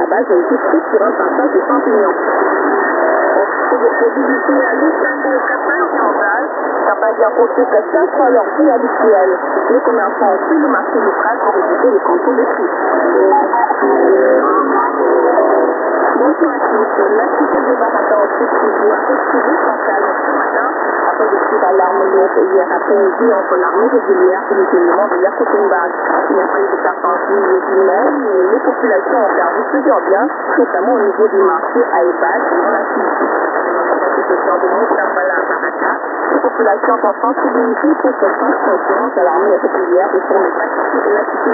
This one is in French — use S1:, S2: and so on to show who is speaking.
S1: base a été prise sur un passage de champignons. C'est des produits du signalistes de campagne qui en place. Campagne qui a porté que ça soit leur prix habituel. Les commerçants ont pris le marché local pour éviter les contrôles de prix. Bonjour à tous. La cité de Baraka au Sud-Kivu a retrouvé son calme ce matin après des tirs à l'arme hier après-midi entre l'armée régulière et les éléments de Yakotumbar. Il n'y a pas eu de carpentier humaine, mais les populations ont perdu plusieurs biens, notamment au niveau du marché à Ebad dans la cité. Ce soir de Moussambala à Baraka, les populations sont sensibilisées pour se faire confiance à l'armée régulière et pour ne pas quitter la cité.